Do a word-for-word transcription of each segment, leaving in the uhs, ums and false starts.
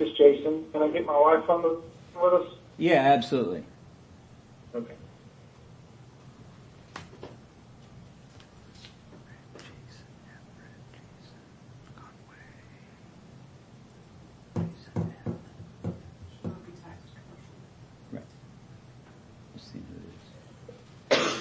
is Jason. Can I get my wife on the, with us? Yeah, absolutely. Okay. Right. Let's see who it is.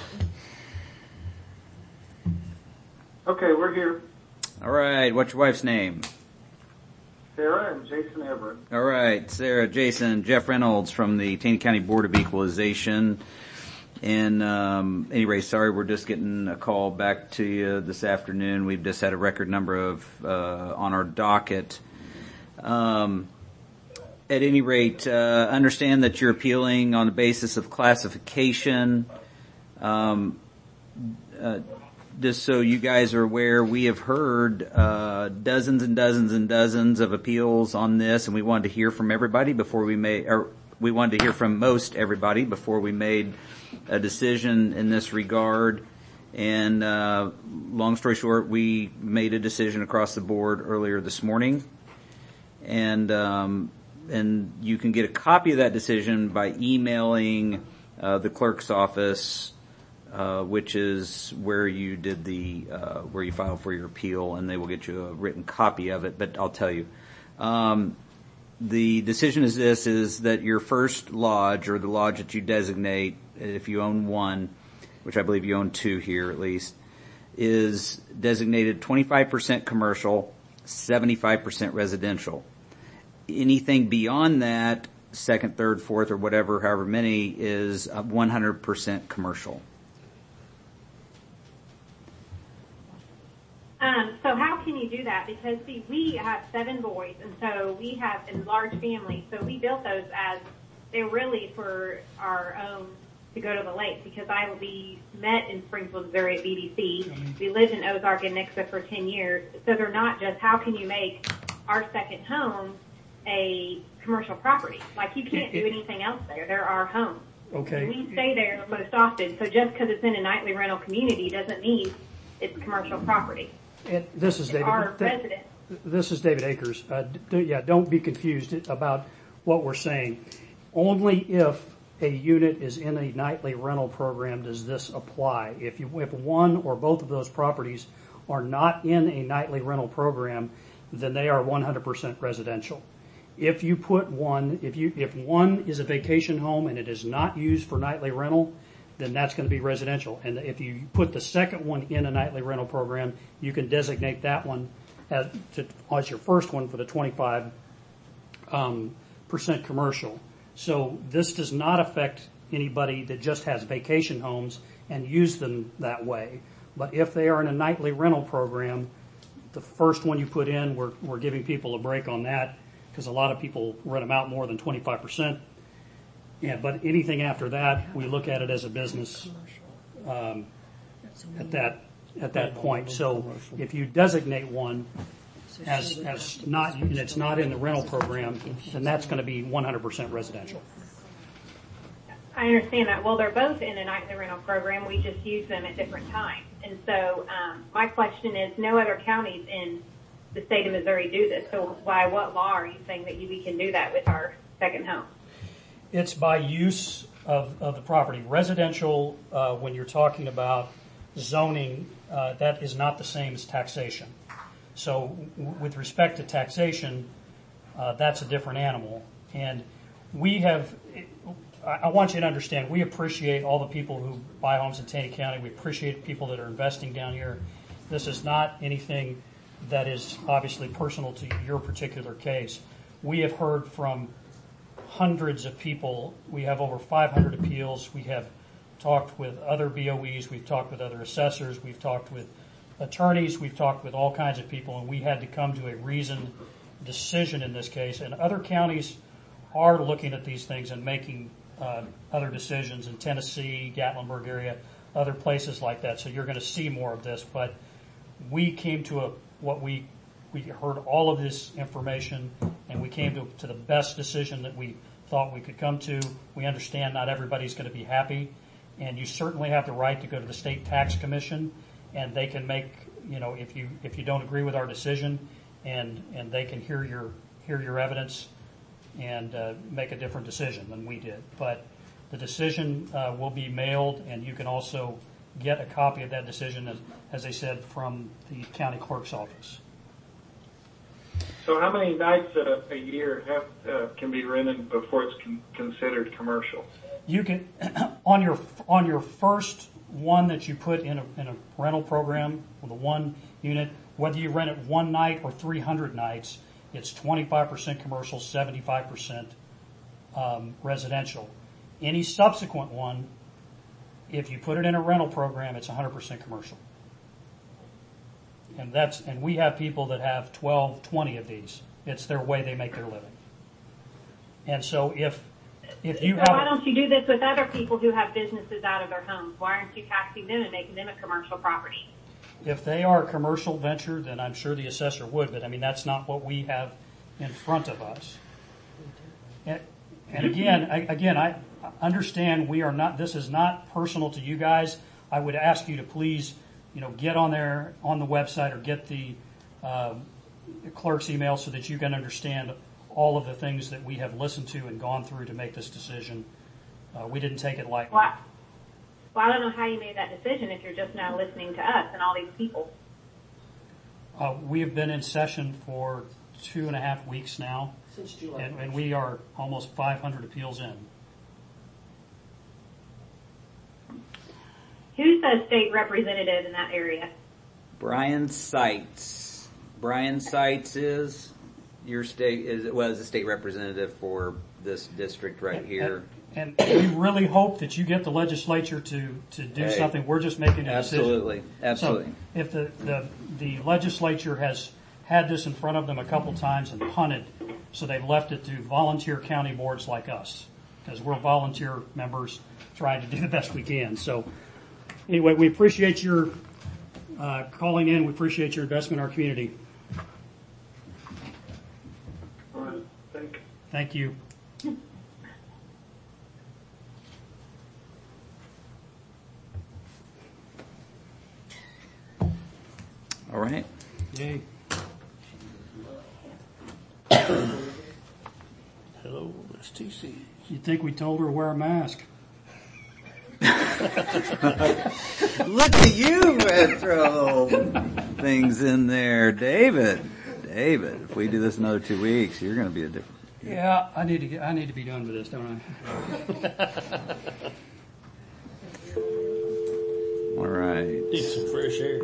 Okay, we're here. All right. What's your wife's name? Sarah and Jason Everett. All right, Sarah, Jason, Jeff Reynolds from the Taney County Board of Equalization. And um, anyway, sorry, we're just getting a call back to you this afternoon. We've just had a record number of uh, on our docket. Um, at any rate, uh, understand that you're appealing on the basis of classification. Um, uh, Just so you guys are aware, we have heard uh dozens and dozens and dozens of appeals on this, and we wanted to hear from everybody before we made, or we wanted to hear from most everybody before we made a decision in this regard. And uh long story short, we made a decision across the board earlier this morning, and um and you can get a copy of that decision by emailing uh the clerk's office, Uh, which is where you did the, uh, where you filed for your appeal, and they will get you a written copy of it. But I'll tell you, um, the decision is this, is that your first lodge, or the lodge that you designate, if you own one, which I believe you own two here at least, is designated twenty-five percent commercial, seventy-five percent residential. Anything beyond that, second, third, fourth, or whatever, however many, is one hundred percent commercial. Um, so how can you do that? Because, see, we have seven boys, and so we have a large family, so we built those as they're really for our own to go to the lake, because I we met in Springfield, Missouri at B D C. We lived in Ozark and Nixa for ten years, so they're not just how can you make our second home a commercial property. Like, you can't do anything else there. They're our home. Okay. And we stay there most often, so just because it's in a nightly rental community doesn't mean it's commercial property. And this is David. Our residents. This is David Akers. Uh, d- yeah, don't be confused about what we're saying. Only if a unit is in a nightly rental program does this apply. If you, if one or both of those properties are not in a nightly rental program, then they are one hundred percent residential. If you put one, if you, if one is a vacation home and it is not used for nightly rental, then that's going to be residential. And if you put the second one in a nightly rental program, you can designate that one as, to, as your first one for the twenty-five um, percent commercial. So this does not affect anybody that just has vacation homes and use them that way. But if they are in a nightly rental program, the first one you put in, we're, we're giving people a break on that, because a lot of people rent them out more than twenty-five percent. Yeah, but anything after that, we look at it as a business um, at that at that point. So if you designate one as as not, and it's not in the rental program, then that's going to be one hundred percent residential. I understand that. Well, they're both in a nightly rental program. We just use them at different times. And so um, my question is, no other counties in the state of Missouri do this. So by what law are you saying that you, we can do that with our second home? It's by use of, of the property. Residential, uh, when you're talking about zoning, uh, that is not the same as taxation. So w- with respect to taxation, uh, that's a different animal. And we have, I, I want you to understand, we appreciate all the people who buy homes in Taney County. We appreciate the people that are investing down here. This is not anything that is obviously personal to your particular case. We have heard from hundreds of people. We have over five hundred appeals. We have talked with other B O Es. We've talked with other assessors. We've talked with attorneys. We've talked with all kinds of people, and we had to come to a reasoned decision in this case. And other counties are looking at these things and making uh, other decisions in Tennessee, Gatlinburg area, other places like that. So you're going to see more of this. But we came to a what we We heard all of this information, and we came to, to the best decision that we thought we could come to. We understand not everybody's going to be happy, and you certainly have the right to go to the State Tax Commission, and they can make, you know, if you if you don't agree with our decision, and and they can hear your hear your evidence and uh, make a different decision than we did. But the decision uh, will be mailed, and you can also get a copy of that decision, as, as I said, from the county clerk's office. So how many nights a, a year have, uh, can be rented before it's con- considered commercial? You can on your on your first one that you put in a in a rental program with a one unit, whether you rent it one night or three hundred nights, it's twenty-five percent commercial, seventy-five percent um, residential. Any subsequent one, if you put it in a rental program, it's one hundred percent commercial. And that's and we have people that have twelve, twenty of these. It's their way they make their living. And so if if you so have why don't you do this with other people who have businesses out of their homes? Why aren't you taxing them and making them a commercial property? If they are a commercial venture, then I'm sure the assessor would, but I mean, that's not what we have in front of us. And, and again, I, again, I understand we are not, this is not personal to you guys. I would ask you to please, you know, get on there, on the website, or get the uh, clerk's email so that you can understand all of the things that we have listened to and gone through to make this decision. Uh, we didn't take it lightly. Well, well, I don't know how you made that decision if you're just now listening to us and all these people. Uh, we have been in session for two and a half weeks now, Since July. and, and we are almost five hundred appeals in. Who's the state representative in that area? Brian Seitz. Brian Seitz is your state is was a state representative for this district right here. And, and we really hope that you get the legislature to, to do Hey, something. We're just making a absolutely, decision. absolutely. So if the, the, the legislature has had this in front of them a couple times and punted, so they've left it to volunteer county boards like us, because we're volunteer members trying to do the best we can. So anyway, we appreciate your uh, calling in. We appreciate your investment in our community. All right, thank you. Thank you. All right. Yay. Hello, it's T C. You'd think we told her to wear a mask. Look at you, throw things in there, David. David, if we do this another two weeks, you're going to be a different. Yeah, I need to get. I need to be done with this, don't I? All right. Need some fresh air.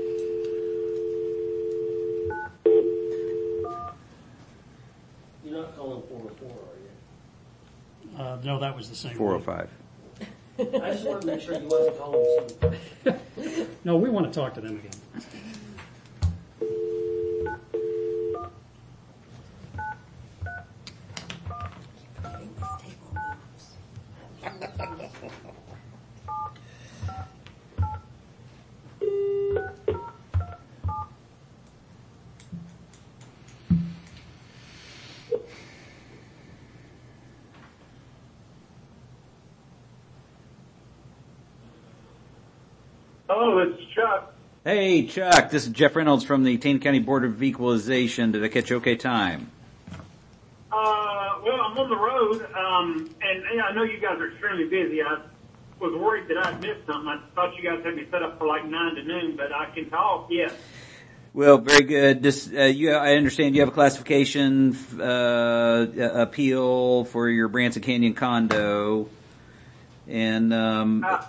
You're not calling four oh four, are Uh, no, that was the same. Four oh one. five. you? I just wanted to make sure you wasn't calling some. No, we want to talk to them again. Hello, it's Chuck. Hey, Chuck, this is Jeff Reynolds from the Taney County Board of Equalization. Did I catch you okay time? Uh, well, I'm on the road, um, and, and I know you guys are extremely busy. I was worried that I'd missed something. I thought you guys had me set up for like nine to noon, but I can talk, yes. Well, very good. This, uh, you, I understand you have a classification uh, appeal for your Branson Canyon condo, and um, Uh,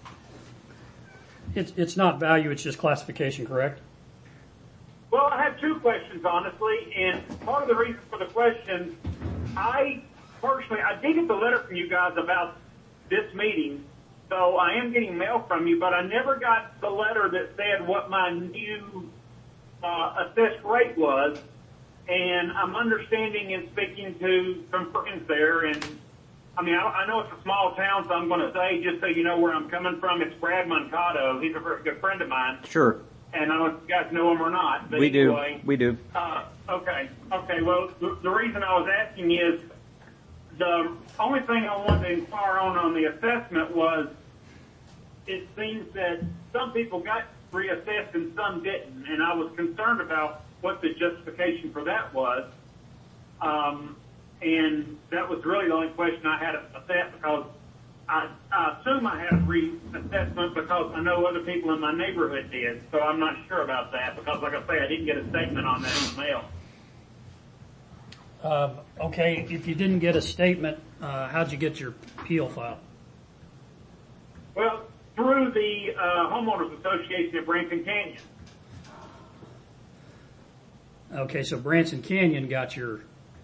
It's it's not value. It's just classification, correct? Well, I have two questions, honestly, and part of the reason for the question, I personally, I did get the letter from you guys about this meeting, so I am getting mail from you, but I never got the letter that said what my new uh, assessed rate was, and I'm understanding and speaking to some friends there, and I mean, I, I know it's a small town, so I'm going to say, just so you know where I'm coming from, it's Brad Moncato. He's a very good friend of mine. sure, And I don't know if you guys know him or not. But we anyway, do, we do. Uh, okay, okay. Well, the, the reason I was asking is the only thing I wanted to inquire on on the assessment was it seems that some people got reassessed and some didn't, and I was concerned about what the justification for that was. Um, and that was really the only question I had about that, because I, I assume I had a reassessment because I know other people in my neighborhood did. So I'm not sure about that because, like I say, I didn't get a statement on that in the mail. Um, okay, if you didn't get a statement, uh, how'd you get your appeal file? Well, through the uh, homeowners association at Branson Canyon. Okay, so Branson Canyon got your.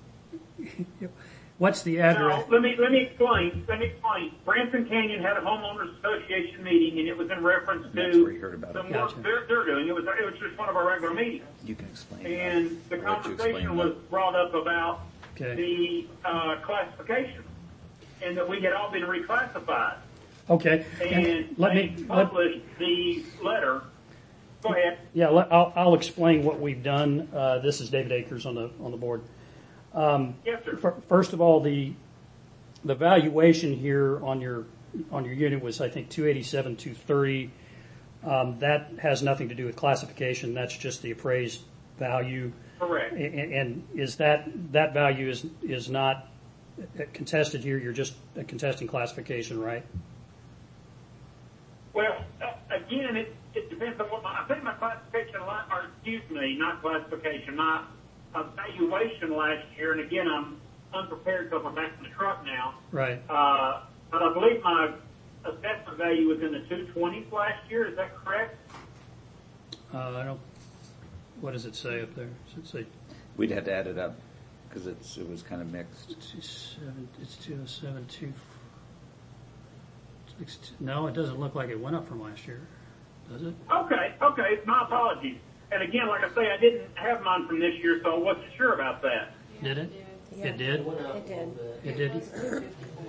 What's the address? Now, let me let me explain. Let me explain. Branson Canyon had a homeowners association meeting, and it was in reference to That's where you heard about it. some Gotcha. work they're, they're doing. It was it was just one of our regular meetings, You can explain. and the I'll let you explain conversation that. was brought up about Okay. the uh, classification, and that we had all been reclassified. Okay, And and let they me. Let, published the letter. Go ahead. yeah, let, I'll, I'll explain what we've done. Uh, this is David Akers on the on the board. Um, Yes, sir. fir- First of all, the the valuation here on your on your unit was, I think, two eighty seven, two thirty. Um, that has nothing to do with classification. That's just the appraised value. Correct. And, and is that that value is is not contested here? You're just contesting classification, right? Well, uh, again, it, it depends on what my, I think my classification, la- or excuse me, not classification, my evaluation last year, and again, I'm unprepared because I'm back in the truck now, Right. uh, but I believe my assessment value was in the two twenties last year. Is that correct? Uh, I don't. What does it say up there? Does it say We'd have to add it up because it's it was kind of mixed. two seven? It's two oh seven two. No, it doesn't look like it went up from last year, does it? Okay, okay, my apologies. And again, like I say, I didn't have mine from this year, so I wasn't sure about that. Did it? Yeah. It did. It went up It did. a little bit. It did.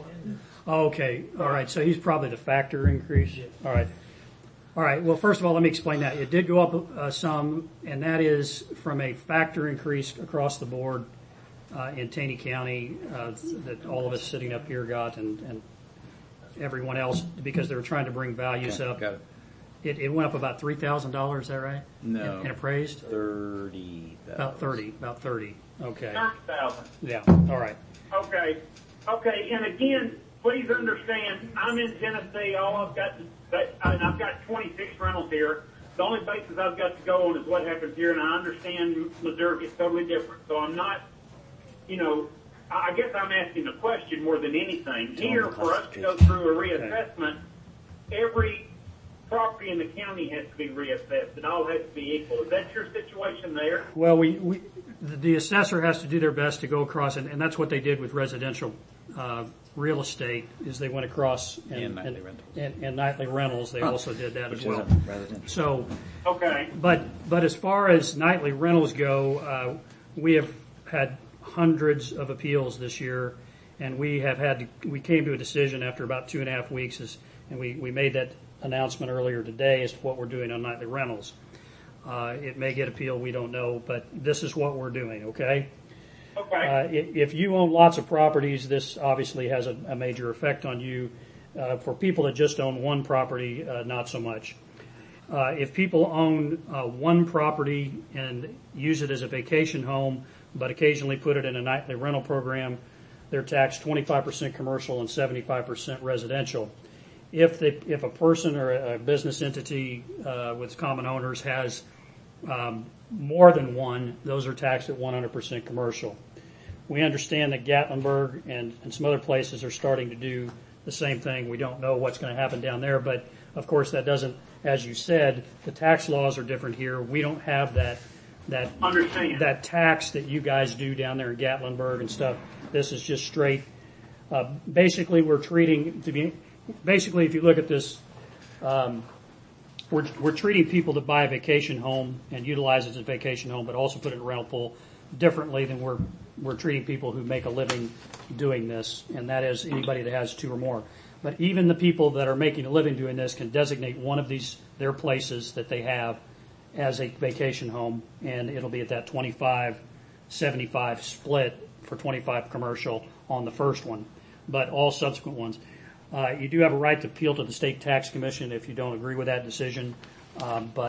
Oh, okay. All right. So he's probably the factor increase. All right. All right. Well, first of all, let me explain that. It did go up uh, some, and that is from a factor increase across the board uh, in Taney County uh, that all of us sitting up here got, and, and everyone else, because they were trying to bring values Okay, up. got it. It, it went up about three thousand dollars. Is that right? No. In, in appraised. Thirty. About thirty. About thirty. Okay. thirty thousand. Yeah. All right. Okay. Okay. And again, please understand, I'm in Tennessee. All I've got, to, and I've got twenty-six rentals here. The only basis I've got to go on is what happens here, and I understand Missouri is totally different. So I'm not, you know, I guess I'm asking a question more than anything. Here, for us to go through a reassessment, every property in the county has to be reassessed. It all has to be equal. Is that your situation there? Well, we, we the assessor has to do their best to go across, and, and that's what they did with residential uh, real estate. Is they went across and, And nightly rentals. and, and nightly rentals. They also did that Which as well. isn't residential. So, Okay. but but as far as nightly rentals go, uh, we have had hundreds of appeals this year, and we have had to, we came to a decision after about two and a half weeks, is, and we, we made that announcement earlier today as to what we're doing on nightly rentals. Uh, it may get appealed, we don't know, but this is what we're doing, okay? Okay. Uh, if, if you own lots of properties, this obviously has a, a major effect on you. Uh, for people that just own one property, uh, not so much. Uh, if people own uh, one property and use it as a vacation home, but occasionally put it in a nightly rental program, they're taxed twenty-five percent commercial and seventy-five percent residential. If the, if a person or a business entity uh, with common owners has um, more than one, those are taxed at one hundred percent commercial. We understand that Gatlinburg and, and some other places are starting to do the same thing. We don't know what's going to happen down there, but of course that doesn't, as you said, the tax laws are different here. We don't have that that Understand. that tax that you guys do down there in Gatlinburg and stuff. This is just straight. Uh, basically, we're treating to be. Basically, if you look at this, um, we're we're treating people that buy a vacation home and utilize it as a vacation home, but also put it in a rental pool differently than we're we're treating people who make a living doing this, and that is anybody that has two or more. But even the people that are making a living doing this can designate one of these their places that they have as a vacation home, and it'll be at that twenty-five seventy-five split for twenty-five commercial on the first one, but all subsequent ones. Uh, you do have a right to appeal to the state tax commission if you don't agree with that decision, um, but